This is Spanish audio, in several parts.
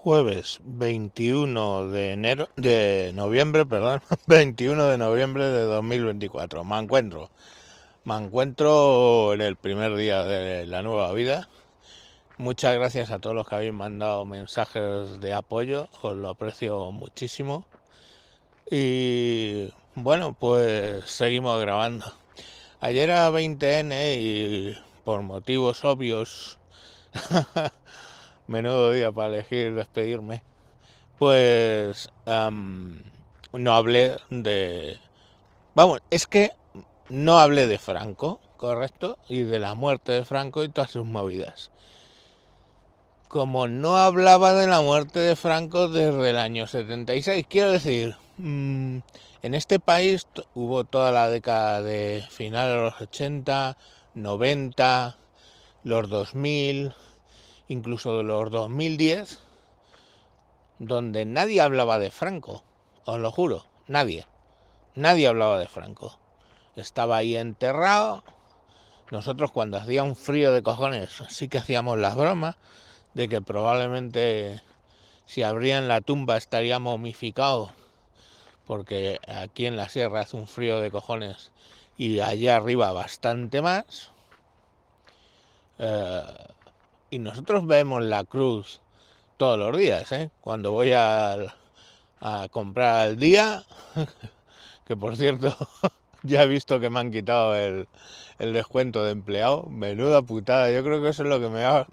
Jueves 21 de noviembre, perdón, 21 de noviembre de 2024. Me encuentro en el primer día de la nueva vida. Muchas gracias a todos los que habéis mandado mensajes de apoyo, os lo aprecio muchísimo. Y bueno, pues seguimos grabando. Ayer era 20N y por motivos obvios, menudo día para elegir despedirme. Pues no hablé de... Vamos, es que no hablé de Franco, correcto, y de la muerte de Franco y todas sus movidas. Como no hablaba de la muerte de Franco desde el año 76, quiero decir, en este país hubo toda la década de finales de los 80, 90, los 2000, incluso de los 2010, donde nadie hablaba de Franco, os lo juro, nadie hablaba de Franco. Estaba ahí enterrado. Nosotros cuando hacía un frío de cojones sí que hacíamos las bromas de que probablemente si abrían la tumba estaría momificado, porque aquí en la sierra hace un frío de cojones y allá arriba bastante más. Eh, y nosotros vemos la cruz todos los días, ¿eh? Cuando voy a comprar al día, que por cierto ya he visto que me han quitado el descuento de empleado. Menuda putada, yo creo que eso es lo que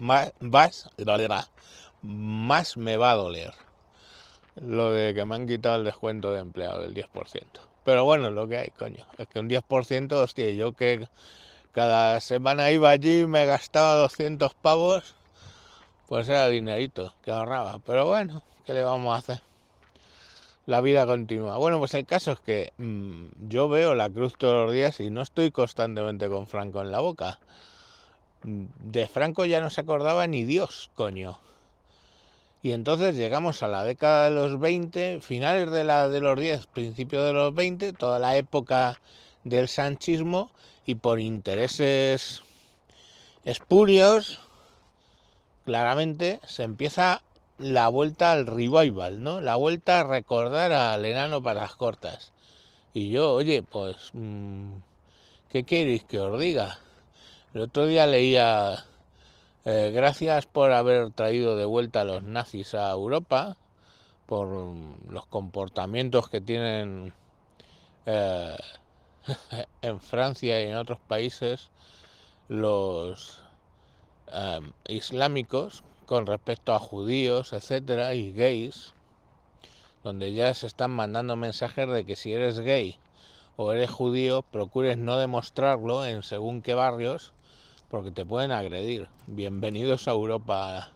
más me va a doler. Lo de que me han quitado el descuento de empleado del 10%. Pero bueno, lo que hay, coño. Es que un 10%, hostia, yo que cada semana iba allí y me gastaba 200 pavos, pues era dinerito que ahorraba. Pero bueno, ¿qué le vamos a hacer? La vida continúa. Bueno, pues el caso es que yo veo la cruz todos los días y no estoy constantemente con Franco en la boca. De Franco ya no se acordaba ni Dios, coño. Y entonces llegamos a la década de los 20, finales de los 10, principios de los 20, toda la época del sanchismo, y por intereses espurios, claramente se empieza la vuelta al revival, ¿no? La vuelta a recordar al enano para las cortas. Y yo, oye, pues, ¿qué queréis que os diga? El otro día leía, gracias por haber traído de vuelta a los nazis a Europa, por los comportamientos que tienen eh, en Francia y en otros países los islámicos con respecto a judíos, etcétera, y gays, donde ya se están mandando mensajes de que si eres gay o eres judío, procures no demostrarlo en según qué barrios, porque te pueden agredir. Bienvenidos a Europa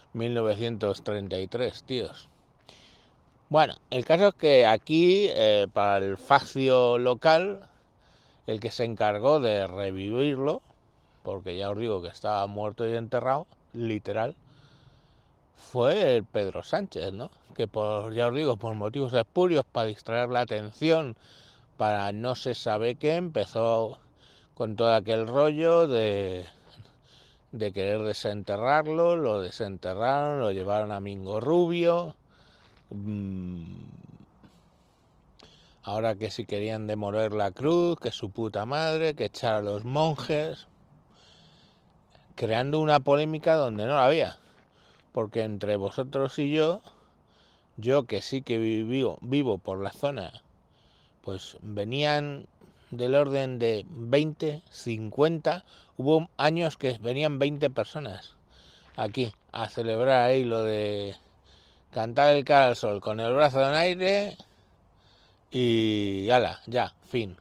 1933, tíos. Bueno, el caso es que aquí, para el fascio local, el que se encargó de revivirlo, porque ya os digo que estaba muerto y enterrado, literal, fue el Pedro Sánchez, ¿no? Que ya os digo, por motivos espurios, para distraer la atención, para no se sabe qué, empezó con todo aquel rollo de querer desenterrarlo, lo desenterraron, lo llevaron a Mingo Rubio. Ahora que si querían demoler la cruz, que su puta madre, que echar a los monjes, creando una polémica donde no la había. Porque entre vosotros y yo que sí que vivo por la zona, pues venían del orden de 20, 50, hubo años que venían 20 personas aquí a celebrar ahí lo de cantar el cara al sol con el brazo en aire y ala, ya, fin.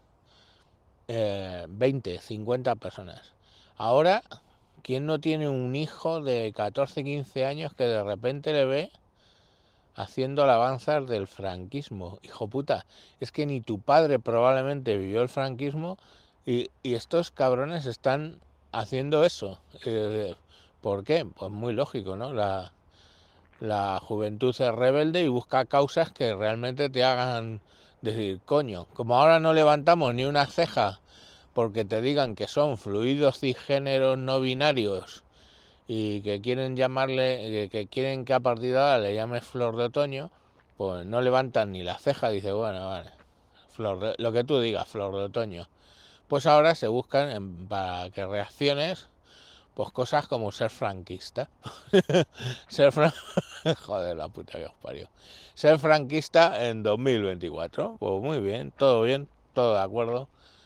20, 50 personas. Ahora, ¿quién no tiene un hijo de 14, 15 años que de repente le ve haciendo alabanzas del franquismo? Hijo puta, es que ni tu padre probablemente vivió el franquismo y estos cabrones están haciendo eso. ¿Por qué? Pues muy lógico, ¿no? La juventud es rebelde y busca causas que realmente te hagan decir, coño, como ahora no levantamos ni una ceja porque te digan que son fluidos cisgéneros no binarios y que quieren llamarle, que quieren que a partir de ahora le llame Flor de Otoño, pues no levantan ni la ceja, dice, bueno, vale, lo que tú digas, Flor de Otoño. Pues ahora se buscan para que reacciones, pues cosas como ser franquista. ser fran... Joder, la puta que os parió. Ser franquista en 2024. Pues muy bien, todo de acuerdo.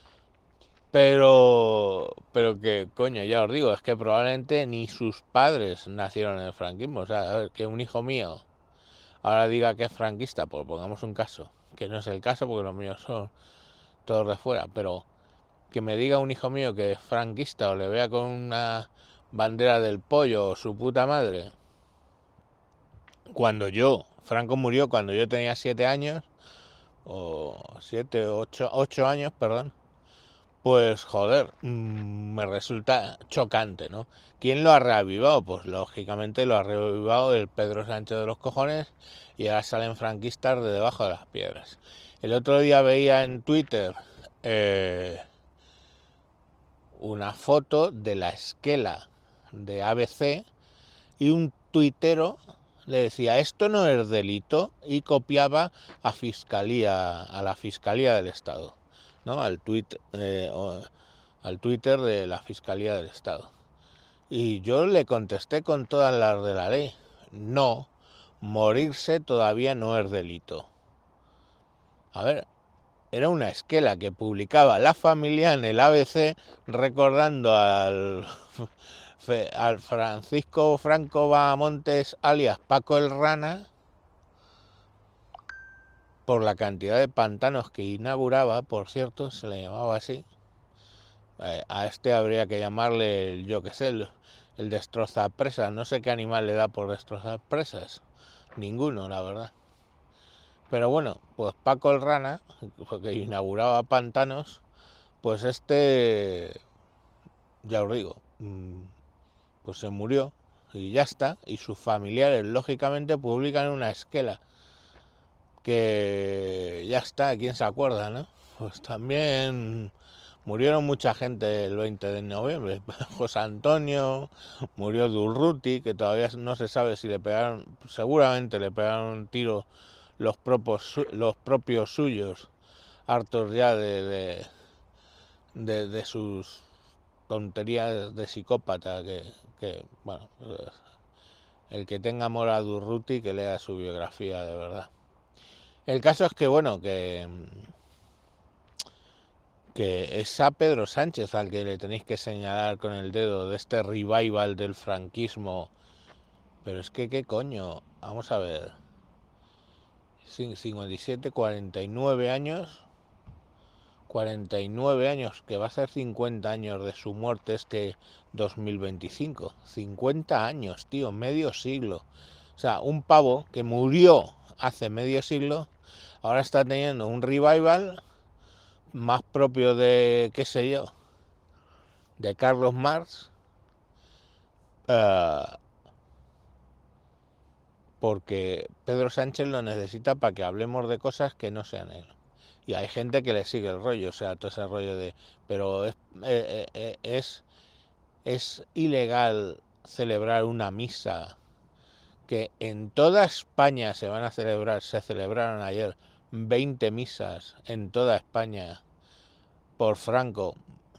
Pero que, coño, ya os digo, es que probablemente ni sus padres nacieron en el franquismo. O sea, a ver, que un hijo mío ahora diga que es franquista, pues pongamos un caso, que no es el caso porque los míos son todos de fuera, pero que me diga un hijo mío que es franquista o le vea con una bandera del pollo o su puta madre, Franco murió cuando yo tenía 7 años, o 7, 8 años, perdón, pues joder, me resulta chocante, ¿no? ¿Quién lo ha reavivado? Pues lógicamente lo ha reavivado el Pedro Sánchez de los cojones y ahora salen franquistas de debajo de las piedras. El otro día veía en Twitter una foto de la esquela de ABC y un tuitero le decía esto no es delito y copiaba a la fiscalía del Estado, ¿no? Al Twitter de la Fiscalía del Estado. Y yo le contesté con todas las de la ley. No, morirse todavía no es delito. A ver, era una esquela que publicaba La Familia en el ABC recordando al Francisco Franco Bahamontes alias Paco el Rana por la cantidad de pantanos que inauguraba, por cierto, se le llamaba así. A este habría que llamarle, yo qué sé, el destrozapresas. No sé qué animal le da por destrozar presas. Ninguno, la verdad. Pero bueno, pues Paco el Rana, que inauguraba pantanos, pues ya os digo, pues se murió y ya está. Y sus familiares, lógicamente, publican una esquela. Que ya está, ¿quién se acuerda, no? Pues también murieron mucha gente el 20 de noviembre. José Antonio, murió Durruti, que todavía no se sabe si le pegaron, seguramente le pegaron un tiro los propios suyos, hartos ya de sus tonterías de psicópata, bueno, el que tenga amor a Durruti que lea su biografía de verdad. El caso es que, bueno, que es a Pedro Sánchez al que le tenéis que señalar con el dedo de este revival del franquismo. Pero es que, ¿qué coño? Vamos a ver. 57, 49 años. 49 años, que va a ser 50 años de su muerte este 2025. 50 años, tío, medio siglo. O sea, un pavo que murió hace medio siglo, ahora está teniendo un revival más propio de, qué sé yo, de Carlos Marx, porque Pedro Sánchez lo necesita para que hablemos de cosas que no sean él. Y hay gente que le sigue el rollo, o sea, todo ese rollo de... Pero es ilegal celebrar una misa que en toda España se van a celebrar, se celebraron ayer 20 misas en toda España por Franco.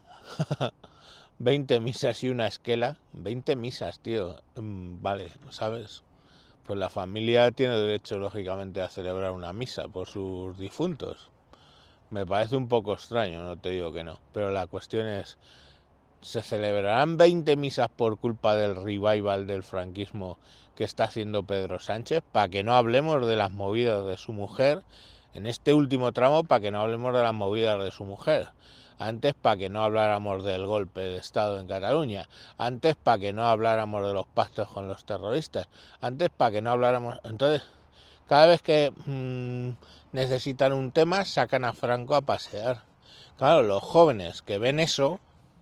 20 misas y una esquela. 20 misas, tío. Vale, ¿sabes? Pues la familia tiene derecho, lógicamente, a celebrar una misa por sus difuntos. Me parece un poco extraño, no te digo que no. Pero la cuestión es, ¿se celebrarán 20 misas por culpa del revival del franquismo que está haciendo Pedro Sánchez? Para que no hablemos de las movidas de su mujer. En este último tramo, para que no hablemos de las movidas de su mujer. Antes, para que no habláramos del golpe de Estado en Cataluña. Antes, para que no habláramos de los pactos con los terroristas. Antes, para que no habláramos... Entonces, cada vez que necesitan un tema, sacan a Franco a pasear. Claro, los jóvenes que ven eso,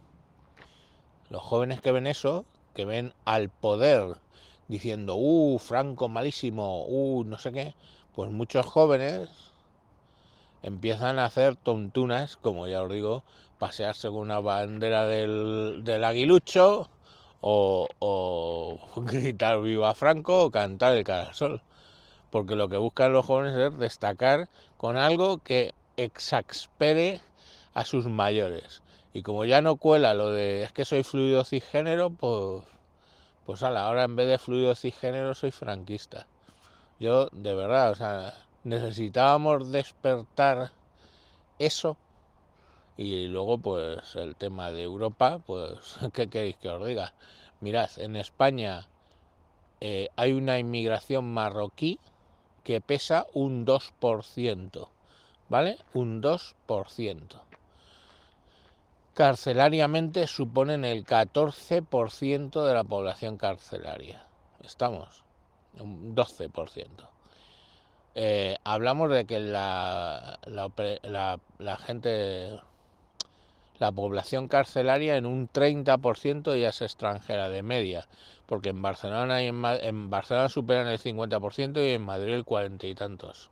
que ven al poder diciendo, Franco malísimo, no sé qué, pues muchos jóvenes empiezan a hacer tontunas, como ya os digo, pasearse con una bandera del aguilucho o gritar viva Franco o cantar el cara al sol, porque lo que buscan los jóvenes es destacar con algo que exaspere a sus mayores. Y como ya no cuela lo de es que soy fluido cisgénero, pues ahora en vez de fluido cisgénero soy franquista. Yo, de verdad, o sea, necesitábamos despertar eso. Y luego, pues, el tema de Europa, pues, ¿qué queréis que os diga? Mirad, en España hay una inmigración marroquí que pesa un 2%, ¿vale? Un 2%. Carcelariamente suponen el 14% de la población carcelaria. Estamos, un 12%. Hablamos de que la gente, la población carcelaria en un 30% ya es extranjera de media, porque en Barcelona en Barcelona superan el 50% y en Madrid el 40 y tantos.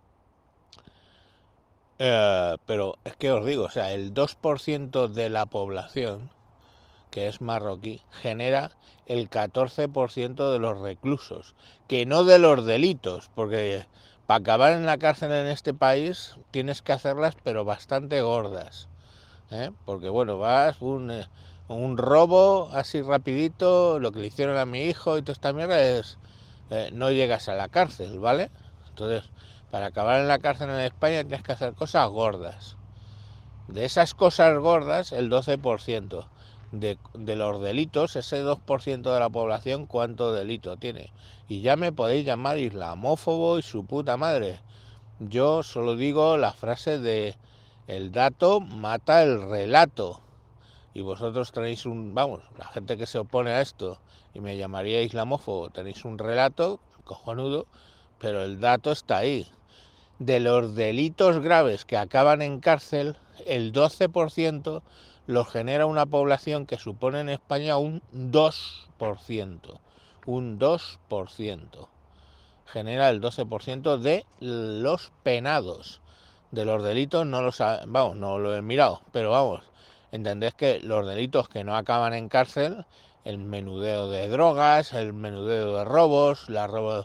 Pero es que os digo, o sea, el 2% de la población, que es marroquí, genera el 14% de los reclusos, que no de los delitos, porque para acabar en la cárcel en este país tienes que hacerlas, pero bastante gordas, porque bueno, vas un robo así rapidito, lo que le hicieron a mi hijo y toda esta mierda es, no llegas a la cárcel, ¿vale? Entonces, para acabar en la cárcel en España tienes que hacer cosas gordas. De esas cosas gordas, el 12% de los delitos, ese 2% de la población, ¿cuánto delito tiene? Y ya me podéis llamar islamófobo y su puta madre. Yo solo digo la frase de el dato mata el relato. Y vosotros tenéis vamos, la gente que se opone a esto y me llamaría islamófobo, tenéis un relato cojonudo, pero el dato está ahí. De los delitos graves que acaban en cárcel, el 12% los genera una población que supone en España un 2%. Un 2%. Genera el 12% de los penados. De los delitos no vamos, no lo he mirado, pero vamos, entendés que los delitos que no acaban en cárcel, el menudeo de drogas, el menudeo de robos, la robo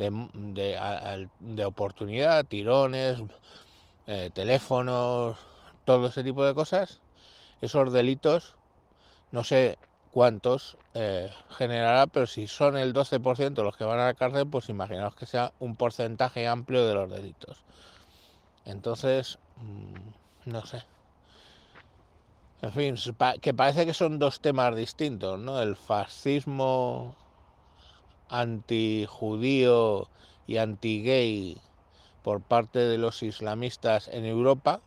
de oportunidad, tirones, teléfonos, todo ese tipo de cosas, esos delitos, no sé cuántos generará, pero si son el 12% los que van a la cárcel, pues imaginaos que sea un porcentaje amplio de los delitos. Entonces, no sé. En fin, que parece que son dos temas distintos, ¿no? El fascismo antijudío y anti-gay por parte de los islamistas en Europa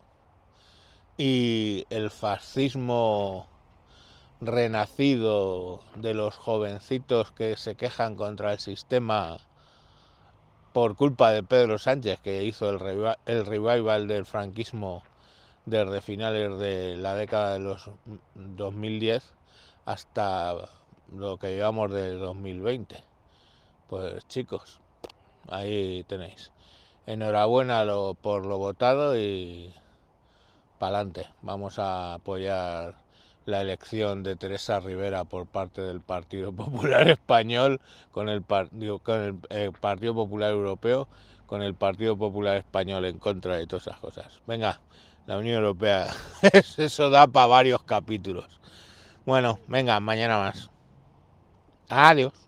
y el fascismo renacido de los jovencitos que se quejan contra el sistema por culpa de Pedro Sánchez, que hizo el revival del franquismo desde finales de la década de los 2010 hasta lo que llevamos de 2020. Pues chicos, ahí tenéis. Enhorabuena por lo votado y pa'lante. Vamos a apoyar la elección de Teresa Rivera por parte del Partido Popular Español con el Partido Popular Europeo, con el Partido Popular Español en contra de todas esas cosas. Venga, la Unión Europea, eso da para varios capítulos. Bueno, venga, mañana más. Adiós.